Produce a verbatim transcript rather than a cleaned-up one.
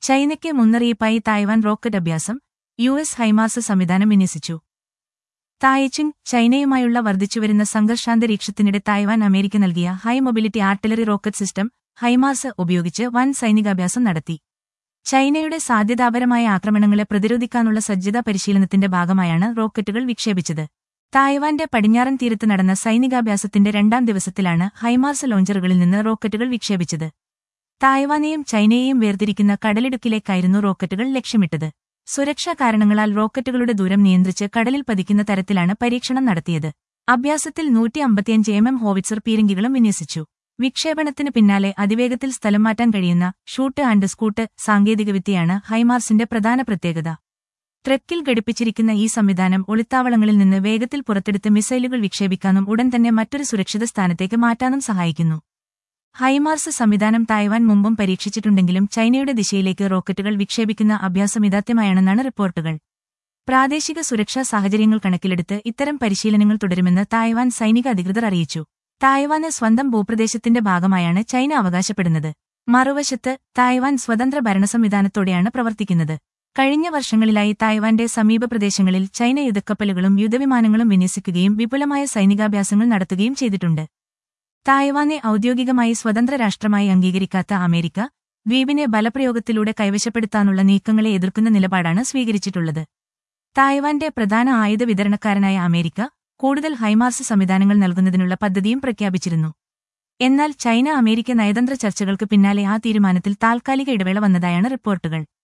ചൈനയ്ക്ക് മുന്നറിയിപ്പായി Taiwan rocket അഭ്യാസം, യു എസ് ഹൈമാർസ് സംവിധാനം വിന്യസിച്ചു. തായ്ചുങ് ചൈനയുമായുള്ള വർദ്ധിച്ചുവരുന്ന സംഘർഷാന്തരീക്ഷത്തിനിടെ തായ്വാൻ അമേരിക്ക നൽകിയ high mobility artillery rocket system HIMARS ഉപയോഗിച്ച് വൻ സൈനികാഭ്യാസം നടത്തി. ചൈനയുടെ സാധ്യതാപരമായ ആക്രമണങ്ങളെ പ്രതിരോധിക്കാനുള്ള സജ്ജതാ പരിശീലനത്തിന്റെ ഭാഗമായാണ് റോക്കറ്റുകൾ വിക്ഷേപിച്ചത്. തായ്വാന്റെ പടിഞ്ഞാറൻ തീരത്ത് നടന്ന സൈനികാഭ്യാസത്തിന്റെ രണ്ടാം ദിവസത്തിലാണ് ഹൈമാർസ് ലോഞ്ചറുകളിൽ നിന്ന് റോക്കറ്റുകൾ വിക്ഷേപിച്ചത്. തായ്വാനെയും ചൈനയെയും വേർതിരിക്കുന്ന കടലിടുക്കിലേക്കായിരുന്നു റോക്കറ്റുകൾ ലക്ഷ്യമിട്ടത്. സുരക്ഷാ കാരണങ്ങളാൽ റോക്കറ്റുകളുടെ ദൂരം നിയന്ത്രിച്ച് കടലിൽ പതിക്കുന്ന തരത്തിലാണ് പരീക്ഷണം നടത്തിയത്. അഭ്യാസത്തിൽ നൂറ്റി അമ്പത്തിയഞ്ച് എം എം ഹോവിറ്റ്സർ പീരങ്കികളും വിന്യസിച്ചു. വിക്ഷേപണത്തിന് പിന്നാലെ അതിവേഗത്തിൽ സ്ഥലം മാറ്റാൻ കഴിയുന്ന ഷൂട്ട് ആൻഡ് സ്കൂട്ട് സാങ്കേതികവിദ്യയാണ് ഹൈമാർസിന്റെ പ്രധാന പ്രത്യേകത. ട്രക്കിൽ ഘടിപ്പിച്ചിരിക്കുന്ന ഈ സംവിധാനം ഒളിത്താവളങ്ങളിൽ നിന്ന് വേഗത്തിൽ പുറത്തെടുത്ത് മിസൈലുകൾ വിക്ഷേപിക്കാനും ഉടൻ തന്നെ മറ്റൊരു സുരക്ഷിത സ്ഥാനത്തേക്ക് മാറ്റാനും സഹായിക്കുന്നു. ഹൈമാർസ് സംവിധാനം തായ്വാൻ മുമ്പും പരീക്ഷിച്ചിട്ടുണ്ടെങ്കിലും ചൈനയുടെ ദിശയിലേക്ക് റോക്കറ്റുകൾ വിക്ഷേപിക്കുന്ന അഭ്യാസം ഇതാദ്യമായാണെന്നാണ് റിപ്പോർട്ടുകൾ. പ്രാദേശിക സുരക്ഷാ സാഹചര്യങ്ങൾ കണക്കിലെടുത്ത് ഇത്തരം പരിശീലനങ്ങൾ തുടരുമെന്ന് തായ്വാൻ സൈനിക അധികൃതർ അറിയിച്ചു. തായ്വാന് സ്വന്തം ഭൂപ്രദേശത്തിന്റെ ഭാഗമായാണ് ചൈന അവകാശപ്പെടുന്നത്. മറുവശത്ത് തായ്വാൻ സ്വതന്ത്ര ഭരണസംവിധാനത്തോടെയാണ് പ്രവർത്തിക്കുന്നത്. കഴിഞ്ഞ വർഷങ്ങളിലായി തായ്വാന്റെ സമീപ പ്രദേശങ്ങളിൽ ചൈന യുദ്ധക്കപ്പലുകളും യുദ്ധവിമാനങ്ങളും വിന്യസിക്കുകയും വിപുലമായ സൈനികാഭ്യാസങ്ങൾ നടത്തുകയും ചെയ്തിട്ടുണ്ട്. തായ്വാനെ ഔദ്യോഗികമായി സ്വതന്ത്ര രാഷ്ട്രമായി അംഗീകരിക്കാത്ത അമേരിക്ക ദ്വീപിനെ ബലപ്രയോഗത്തിലൂടെ കൈവശപ്പെടുത്താനുള്ള നീക്കങ്ങളെ എതിർക്കുന്ന നിലപാടാണ് സ്വീകരിച്ചിട്ടുള്ളത്. തായ്വാന്റെ പ്രധാന ആയുധ വിതരണക്കാരനായ അമേരിക്ക കൂടുതൽ ഹൈമാർസ് സംവിധാനങ്ങൾ നൽകുന്നതിനുള്ള പദ്ധതിയും പ്രഖ്യാപിച്ചിരുന്നു. എന്നാൽ ചൈന അമേരിക്ക നയതന്ത്ര ചർച്ചകൾക്ക് പിന്നാലെ ആ തീരുമാനത്തിൽ താൽക്കാലിക ഇടവേള വന്നതായാണ് റിപ്പോർട്ടുകൾ.